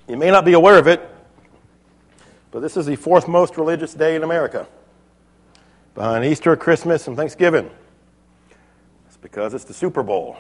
You may not be aware of it, but this is the fourth most religious day in America, behind Easter, Christmas, and Thanksgiving. It's because it's the Super Bowl.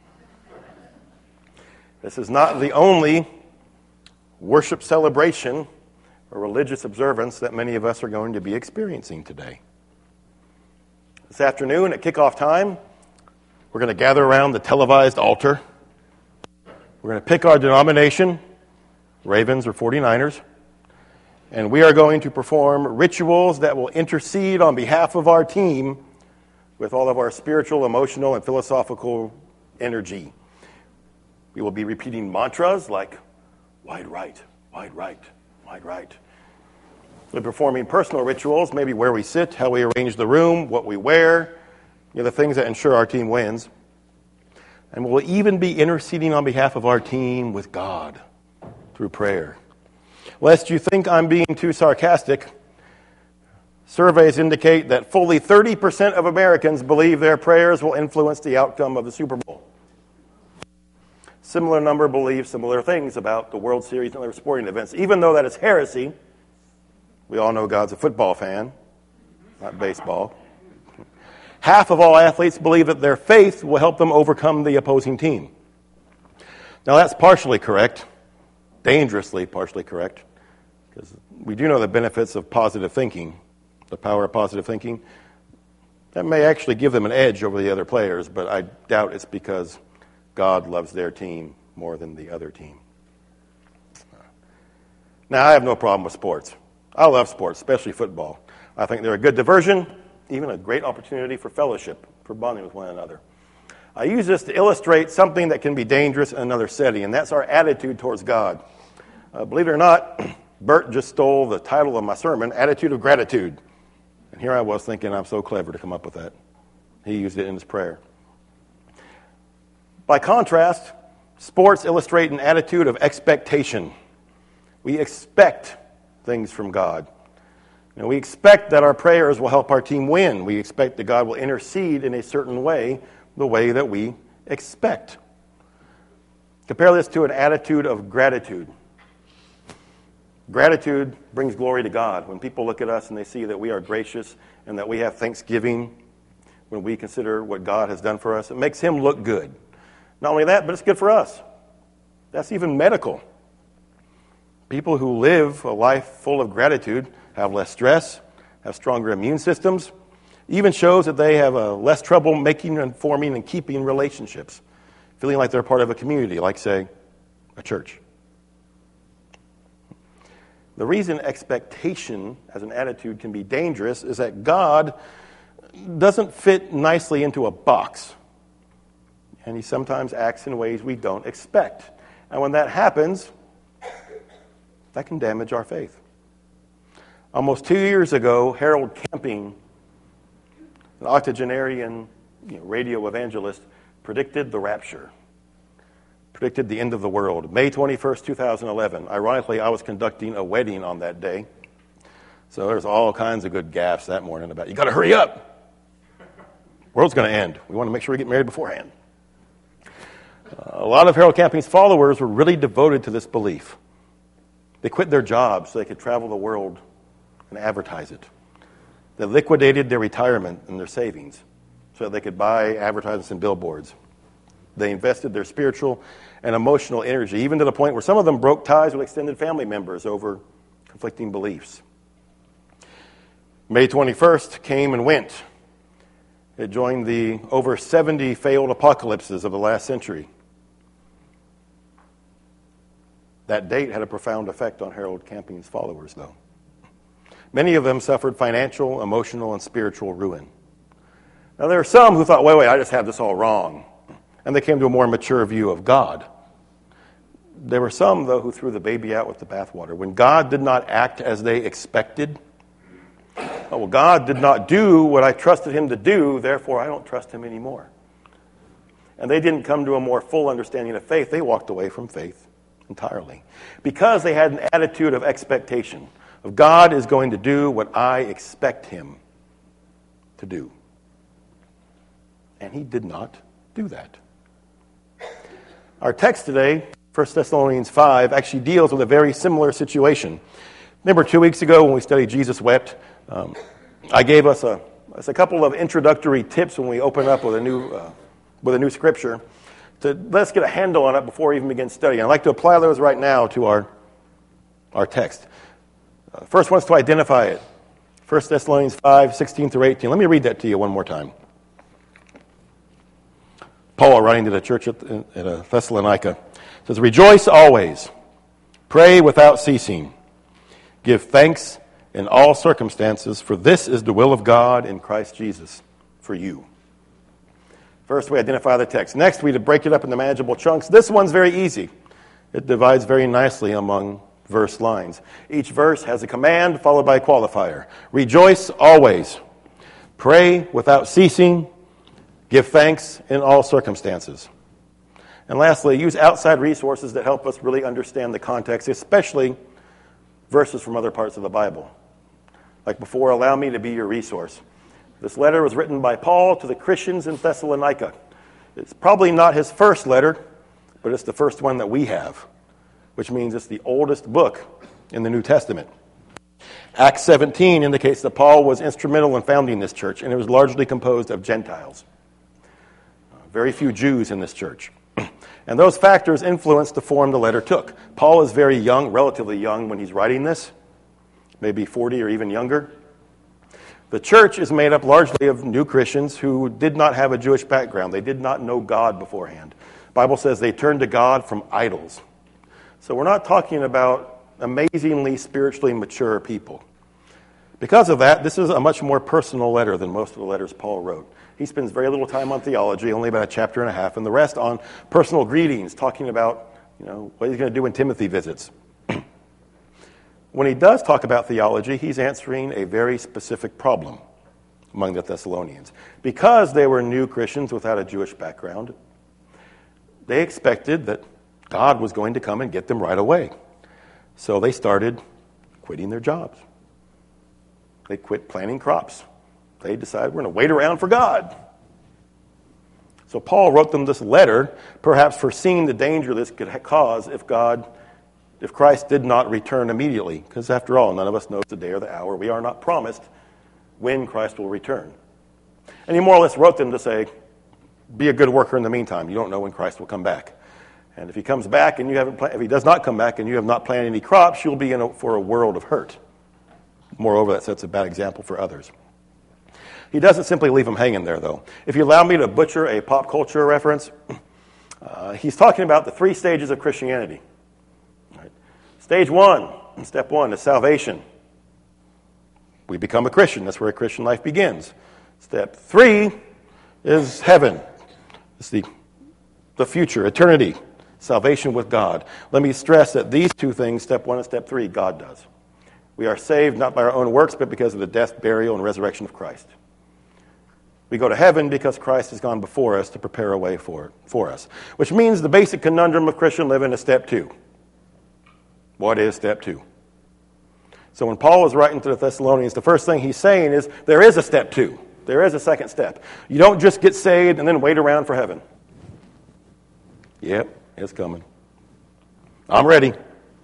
This is not the only worship celebration or religious observance that many of us are going to be experiencing today. This afternoon at kickoff time, we're going to gather around the televised altar. We're going to pick our denomination, Ravens or 49ers, and we are going to perform rituals that will intercede on behalf of our team with all of our spiritual, emotional, and philosophical energy. We will be repeating mantras like, wide right, wide right, wide right. We're performing personal rituals, maybe where we sit, how we arrange the room, what we wear, the things that ensure our team wins. And we'll even be interceding on behalf of our team with God through prayer. Lest you think I'm being too sarcastic, surveys indicate that fully 30% of Americans believe their prayers will influence the outcome of the Super Bowl. Similar number believe similar things about the World Series and other sporting events. Even though that is heresy, we all know God's a football fan, not baseball. Half of all athletes believe that their faith will help them overcome the opposing team. Now that's partially correct, dangerously partially correct, because we do know the benefits of positive thinking, the power of positive thinking. That may actually give them an edge over the other players, but I doubt it's because God loves their team more than the other team. Now, I have no problem with sports. I love sports, especially football. I think they're a good diversion, even a great opportunity for fellowship, for bonding with one another. I use this to illustrate something that can be dangerous in another setting, and that's our attitude towards God. Believe it or not, Bert just stole the title of my sermon, Attitude of Gratitude. And here I was thinking I'm so clever to come up with that. He used it in his prayer. By contrast, sports illustrate an attitude of expectation. We expect things from God. We expect that our prayers will help our team win. We expect that God will intercede in a certain way, the way that we expect. Compare this to an attitude of gratitude. Gratitude brings glory to God. When people look at us and they see that we are gracious and that we have thanksgiving, when we consider what God has done for us, it makes Him look good. Not only that, but it's good for us. That's even medical. People who live a life full of gratitude have less stress, have stronger immune systems, even shows that they have less trouble making and forming and keeping relationships, feeling like they're part of a community, like, say, a church. The reason expectation as an attitude can be dangerous is that God doesn't fit nicely into a box. And He sometimes acts in ways we don't expect. And when that happens, that can damage our faith. Almost 2 years ago, Harold Camping, an octogenarian radio evangelist, predicted the rapture, predicted the end of the world. May 21st, 2011. Ironically, I was conducting a wedding on that day. So there's all kinds of good gaffes that morning about, you got to hurry up. World's going to end. We want to make sure we get married beforehand. A lot of Harold Camping's followers were really devoted to this belief. They quit their jobs so they could travel the world and advertise it. They liquidated their retirement and their savings so that they could buy advertisements and billboards. They invested their spiritual and emotional energy, even to the point where some of them broke ties with extended family members over conflicting beliefs. May 21st came and went. It joined the over 70 failed apocalypses of the last century. That date had a profound effect on Harold Camping's followers, though. Many of them suffered financial, emotional, and spiritual ruin. Now, there are some who thought, wait, I just have this all wrong. And they came to a more mature view of God. There were some, though, who threw the baby out with the bathwater. When God did not act as they expected, well, God did not do what I trusted Him to do, therefore I don't trust Him anymore. And they didn't come to a more full understanding of faith. They walked away from faith entirely because they had an attitude of expectation, of God is going to do what I expect Him to do. And He did not do that. Our text today 1 Thessalonians 5 actually deals with a very similar situation. Remember 2 weeks ago when we studied Jesus Wept, I gave us a couple of introductory tips when we open up with a new scripture to let's get a handle on it before we even begin studying. I'd like to apply those right now to our text. First one is to identify it. 1 Thessalonians 5, 16 through 18. Let me read that to you one more time. Paul, writing to the church at Thessalonica, says, "Rejoice always, pray without ceasing, give thanks in all circumstances, for this is the will of God in Christ Jesus for you." First, we identify the text. Next, we break it up into manageable chunks. This one's very easy. It divides very nicely among verse lines. Each verse has a command followed by a qualifier. Rejoice always, pray without ceasing, give thanks in all circumstances. And lastly, use outside resources that help us really understand the context, especially verses from other parts of the Bible. Like before, allow me to be your resource. This letter was written by Paul to the Christians in Thessalonica. It's probably not his first letter, but it's the first one that we have, which means it's the oldest book in the New Testament. Acts 17 indicates that Paul was instrumental in founding this church, and it was largely composed of Gentiles. Very few Jews in this church. And those factors influenced the form the letter took. Paul is very young, relatively young, when he's writing this, maybe 40 or even younger. The church is made up largely of new Christians who did not have a Jewish background. They did not know God beforehand. The Bible says they turned to God from idols. So we're not talking about amazingly spiritually mature people. Because of that, this is a much more personal letter than most of the letters Paul wrote. He spends very little time on theology, only about a chapter and a half, and the rest on personal greetings, talking about what he's going to do when Timothy visits. When he does talk about theology, he's answering a very specific problem among the Thessalonians. Because they were new Christians without a Jewish background, they expected that God was going to come and get them right away. So they started quitting their jobs. They quit planting crops. They decided we're going to wait around for God. So Paul wrote them this letter, perhaps foreseeing the danger this could cause if Christ did not return immediately. Because after all, none of us knows the day or the hour. We are not promised when Christ will return. And he more or less wrote them to say, be a good worker in the meantime. You don't know when Christ will come back. And if he comes back and if he does not come back and you have not planted any crops, you'll be in for a world of hurt. Moreover, that sets a bad example for others. He doesn't simply leave them hanging there, though. If you allow me to butcher a pop culture reference, he's talking about the 3 stages of Christianity. Right. Stage 1, step 1, is salvation. We become a Christian. That's where a Christian life begins. Step 3 is heaven. It's the future, eternity, salvation with God. Let me stress that these 2 things, step 1 and step 3, God does. We are saved not by our own works, but because of the death, burial, and resurrection of Christ. We go to heaven because Christ has gone before us to prepare a way for us. Which means the basic conundrum of Christian living is step 2. What is step 2? So when Paul is writing to the Thessalonians, the first thing he's saying is there is a step 2. There is a second step. You don't just get saved and then wait around for heaven. Yep, it's coming. I'm ready.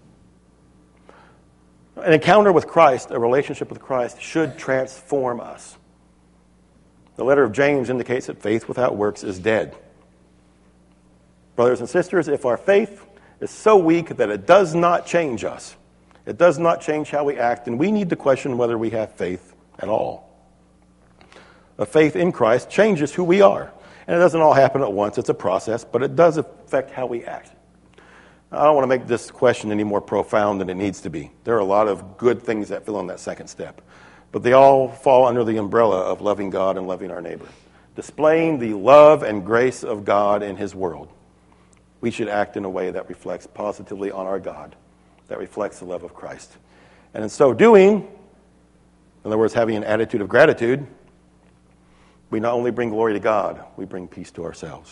An encounter with Christ, a relationship with Christ, should transform us. The letter of James indicates that faith without works is dead. Brothers and sisters, if our faith is so weak that it does not change us, it does not change how we act, then we need to question whether we have faith at all. A faith in Christ changes who we are. And it doesn't all happen at once. It's a process, but it does affect how we act. I don't want to make this question any more profound than it needs to be. There are a lot of good things that fill in that second step. But they all fall under the umbrella of loving God and loving our neighbor. Displaying the love and grace of God in his world. We should act in a way that reflects positively on our God, that reflects the love of Christ. And in so doing, in other words, having an attitude of gratitude, we not only bring glory to God, we bring peace to ourselves.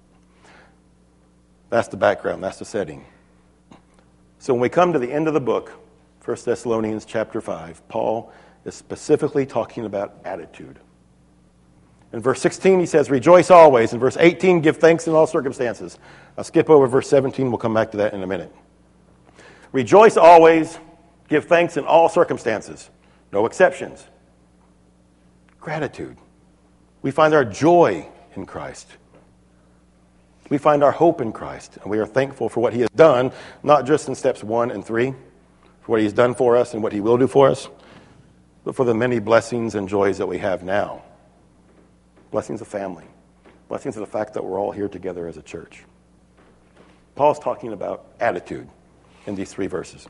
That's the background, that's the setting. So when we come to the end of the book, 1 Thessalonians chapter 5, Paul is specifically talking about attitude. In verse 16, he says, rejoice always. In verse 18, give thanks in all circumstances. I'll skip over verse 17. We'll come back to that in a minute. Rejoice always. Give thanks in all circumstances. No exceptions. Gratitude. We find our joy in Christ. We find our hope in Christ. And we are thankful for what he has done, not just in steps 1 and 3, for what he's done for us and what he will do for us, but for the many blessings and joys that we have now. Blessings of family. Blessings of the fact that we're all here together as a church. Paul's talking about attitude in these 3 verses.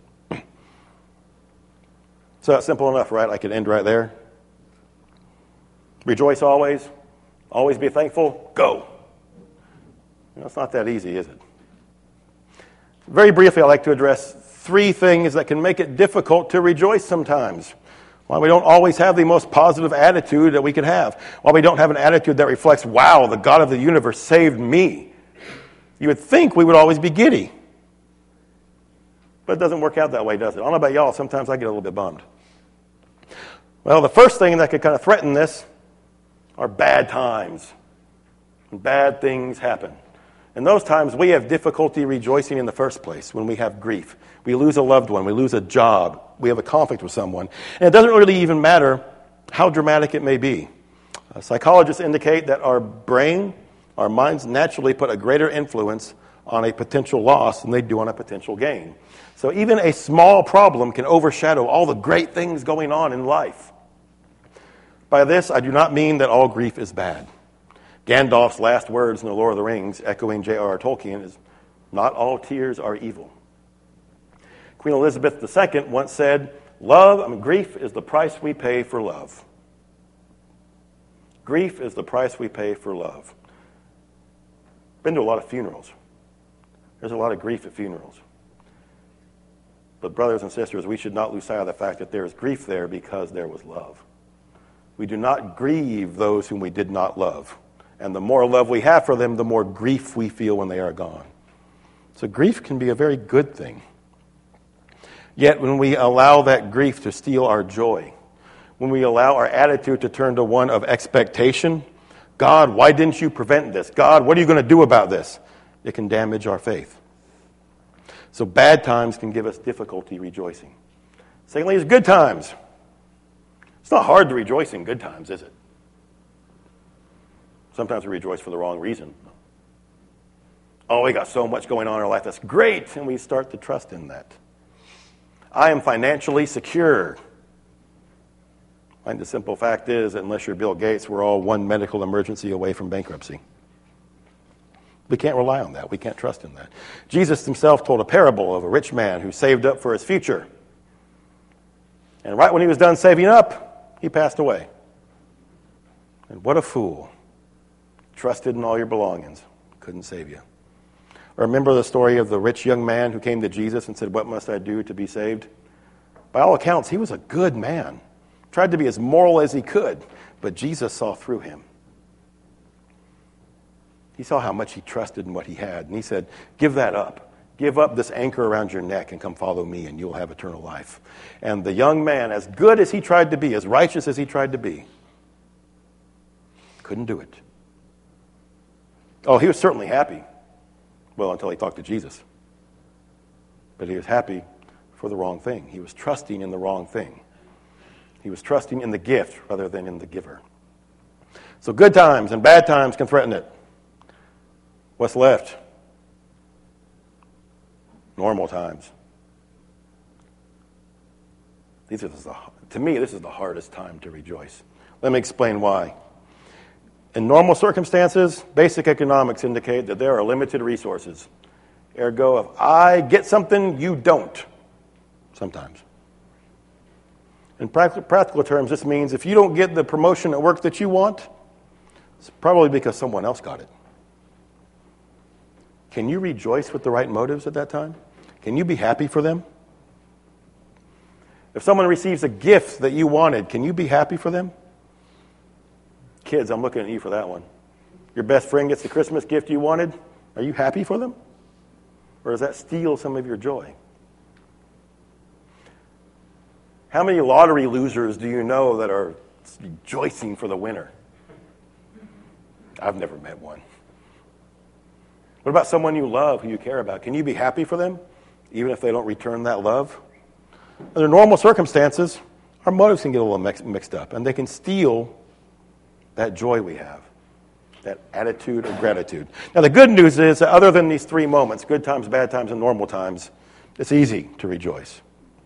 So that's simple enough, right? I could end right there. Rejoice always. Always be thankful. Go. It's not that easy, is it? Very briefly, I'd like to address 3 things that can make it difficult to rejoice sometimes. Why we don't always have the most positive attitude that we could have. Why we don't have an attitude that reflects, wow, the God of the universe saved me. You would think we would always be giddy. But it doesn't work out that way, does it? I don't know about y'all, sometimes I get a little bit bummed. Well, the first thing that could kind of threaten this are bad times. Bad things happen. In those times, we have difficulty rejoicing in the first place when we have grief. We lose a loved one. We lose a job. We have a conflict with someone. And it doesn't really even matter how dramatic it may be. Psychologists indicate that our brain, our minds naturally put a greater influence on a potential loss than they do on a potential gain. So even a small problem can overshadow all the great things going on in life. By this, I do not mean that all grief is bad. Gandalf's last words in The Lord of the Rings, echoing J.R.R. Tolkien, is, not all tears are evil. Queen Elizabeth II once said, grief is the price we pay for love. Grief is the price we pay for love. Been to a lot of funerals. There's a lot of grief at funerals. But brothers and sisters, we should not lose sight of the fact that there is grief there because there was love. We do not grieve those whom we did not love. And the more love we have for them, the more grief we feel when they are gone. So grief can be a very good thing. Yet when we allow that grief to steal our joy, when we allow our attitude to turn to one of expectation, God, why didn't you prevent this? God, what are you going to do about this? It can damage our faith. So bad times can give us difficulty rejoicing. Secondly, is good times. It's not hard to rejoice in good times, is it? Sometimes we rejoice for the wrong reason. Oh, we got so much going on in our life. That's great. And we start to trust in that. I am financially secure. And the simple fact is that unless you're Bill Gates, we're all one medical emergency away from bankruptcy. We can't rely on that. We can't trust in that. Jesus himself told a parable of a rich man who saved up for his future. And right when he was done saving up, he passed away. And what a fool. Trusted in all your belongings. Couldn't save you. Or remember the story of the rich young man who came to Jesus and said, what must I do to be saved? By all accounts, he was a good man. Tried to be as moral as he could. But Jesus saw through him. He saw how much he trusted in what he had. And he said, give that up. Give up this anchor around your neck and come follow me and you'll have eternal life. And the young man, as good as he tried to be, as righteous as he tried to be, couldn't do it. Oh, he was certainly happy. Well, until he talked to Jesus. But he was happy for the wrong thing. He was trusting in the wrong thing. He was trusting in the gift rather than in the giver. So good times and bad times can threaten it. What's left? Normal times. To me, this is the hardest time to rejoice. Let me explain why. In normal circumstances, basic economics indicate that there are limited resources. Ergo, if I get something, you don't. Sometimes. In practical terms, this means if you don't get the promotion at work that you want, it's probably because someone else got it. Can you rejoice with the right motives at that time? Can you be happy for them? If someone receives a gift that you wanted, can you be happy for them? Kids, I'm looking at you for that one. Your best friend gets the Christmas gift you wanted. Are you happy for them? Or does that steal some of your joy? How many lottery losers do you know that are rejoicing for the winner? I've never met one. What about someone you love, who you care about? Can you be happy for them, even if they don't return that love? Under normal circumstances, our motives can get a little mixed up, and they can steal that joy we have, that attitude of gratitude. Now, the good news is that other than these three moments, good times, bad times, and normal times, it's easy to rejoice.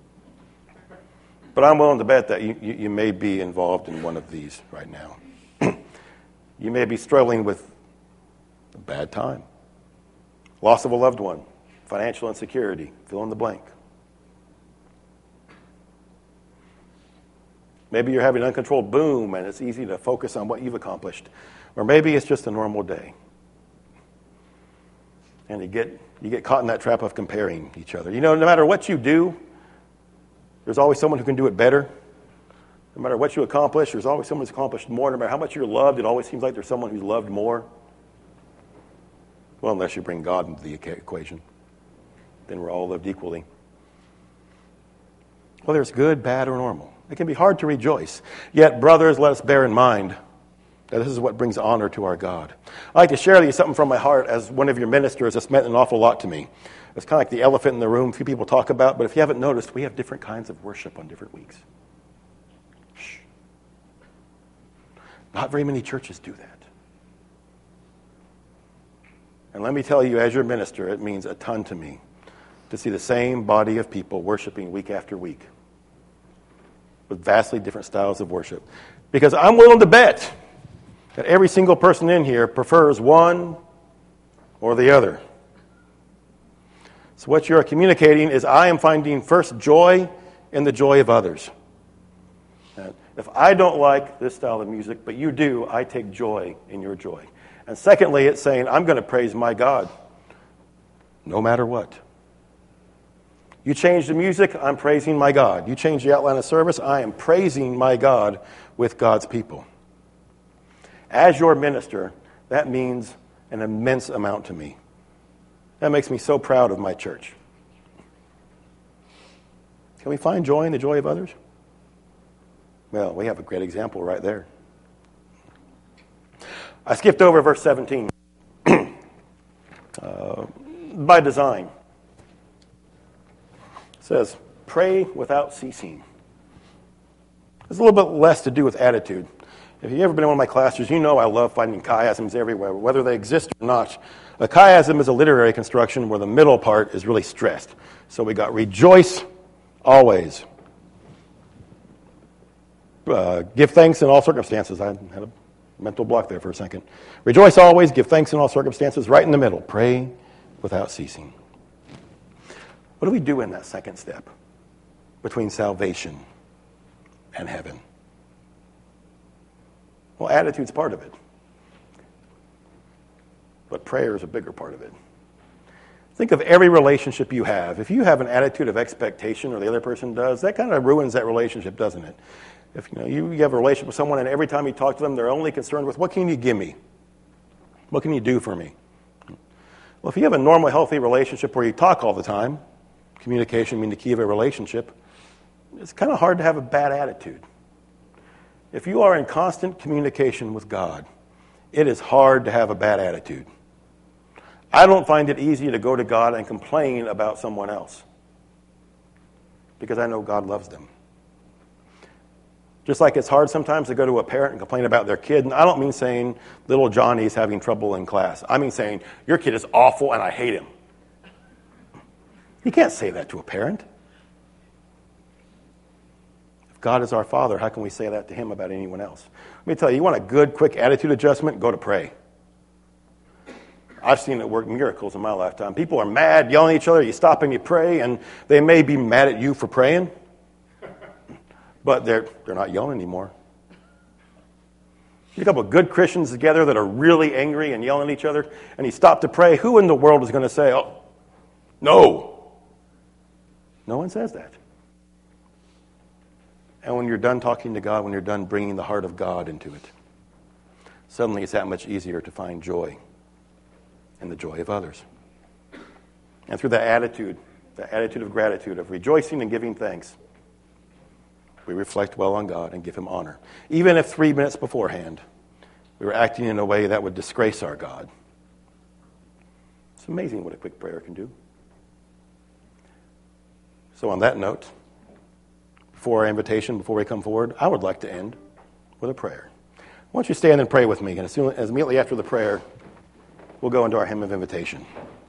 But I'm willing to bet that you may be involved in one of these right now. You may be struggling with a bad time, loss of a loved one, financial insecurity, fill in the blank. Maybe you're having an uncontrolled boom and it's easy to focus on what you've accomplished. Or maybe it's just a normal day. And you get caught in that trap of comparing each other. You know, no matter what you do, there's always someone who can do it better. No matter what you accomplish, there's always someone who's accomplished more. No matter how much you're loved, it always seems like there's someone who's loved more. Well, unless you bring God into the equation. Then we're all loved equally. Whether it's good, bad, or normal. It can be hard to rejoice. Yet, brothers, let us bear in mind that this is what brings honor to our God. I'd like to share with you something from my heart as one of your ministers that's meant an awful lot to me. It's kind of like the elephant in the room few people talk about, but if you haven't noticed, we have different kinds of worship on different weeks. Shh. Not very many churches do that. And let me tell you, as your minister, it means a ton to me to see the same body of people worshiping week after week with vastly different styles of worship. Because I'm willing to bet that every single person in here prefers one or the other. So what you're communicating is I am finding first joy in the joy of others. And if I don't like this style of music, but you do, I take joy in your joy. And secondly, it's saying I'm going to praise my God no matter what. You change the music, I'm praising my God. You change the outline of service, I am praising my God with God's people. As your minister, that means an immense amount to me. That makes me so proud of my church. Can we find joy in the joy of others? Well, we have a great example right there. I skipped over verse 17. By design. It says, pray without ceasing. There's a little bit less to do with attitude. If you've ever been in one of my classes, you know I love finding chiasms everywhere, whether they exist or not. A chiasm is a literary construction where the middle part is really stressed. So we got rejoice always. Give thanks in all circumstances. I had a mental block there for a second. Rejoice always, give thanks in all circumstances. Right in the middle, pray without ceasing. What do we do in that second step between salvation and heaven? Well, attitude's part of it. But prayer is a bigger part of it. Think of every relationship you have. If you have an attitude of expectation, or the other person does, that kind of ruins that relationship, doesn't it? If you have a relationship with someone and every time you talk to them, they're only concerned with, what can you give me? What can you do for me? Well, if you have a normal, healthy relationship where you talk all the time, communication being the key of a relationship, it's kind of hard to have a bad attitude. If you are in constant communication with God, it is hard to have a bad attitude. I don't find it easy to go to God and complain about someone else because I know God loves them. Just like it's hard sometimes to go to a parent and complain about their kid. And I don't mean saying little Johnny's having trouble in class. I mean saying, your kid is awful and I hate him. You can't say that to a parent. If God is our Father, how can we say that to him about anyone else? Let me tell you want a good, quick attitude adjustment? Go to pray. I've seen it work miracles in my lifetime. People are mad, yelling at each other. You stop and you pray, and they may be mad at you for praying, but they're not yelling anymore. You get a couple of good Christians together that are really angry and yelling at each other, and you stop to pray. Who in the world is going to say, oh, no? No one says that. And when you're done talking to God, when you're done bringing the heart of God into it, suddenly it's that much easier to find joy in the joy of others. And through that attitude of gratitude, of rejoicing and giving thanks, we reflect well on God and give him honor. Even if 3 minutes beforehand, we were acting in a way that would disgrace our God. It's amazing what a quick prayer can do. So on that note, before our invitation, before we come forward, I would like to end with a prayer. Why don't you stand and pray with me, and as immediately after the prayer, we'll go into our hymn of invitation.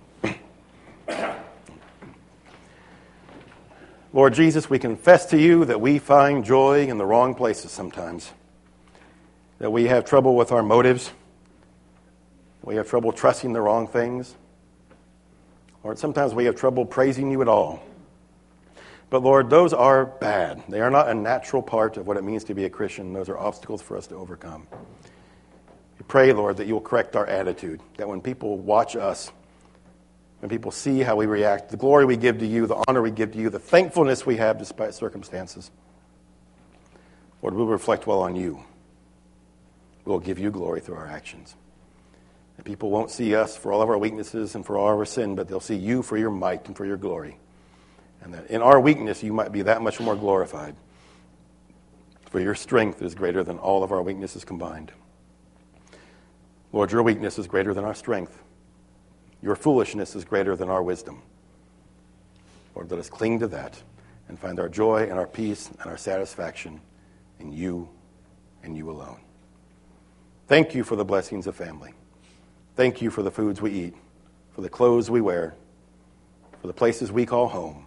Lord Jesus, we confess to you that we find joy in the wrong places sometimes, that we have trouble with our motives, we have trouble trusting the wrong things, or sometimes we have trouble praising you at all. But Lord, those are bad. They are not a natural part of what it means to be a Christian. Those are obstacles for us to overcome. We pray, Lord, that you will correct our attitude, that when people watch us, when people see how we react, the glory we give to you, the honor we give to you, the thankfulness we have despite circumstances, Lord, we'll reflect well on you. We'll give you glory through our actions. And people won't see us for all of our weaknesses and for all of our sin, but they'll see you for your might and for your glory. And that in our weakness, you might be that much more glorified. For your strength is greater than all of our weaknesses combined. Lord, your weakness is greater than our strength. Your foolishness is greater than our wisdom. Lord, let us cling to that and find our joy and our peace and our satisfaction in you and you alone. Thank you for the blessings of family. Thank you for the foods we eat, for the clothes we wear, for the places we call home.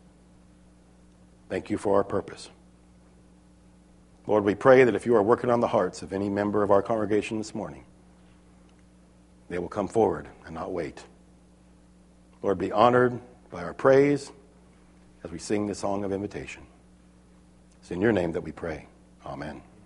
Thank you for our purpose. Lord, we pray that if you are working on the hearts of any member of our congregation this morning, they will come forward and not wait. Lord, be honored by our praise as we sing the song of invitation. It's in your name that we pray. Amen.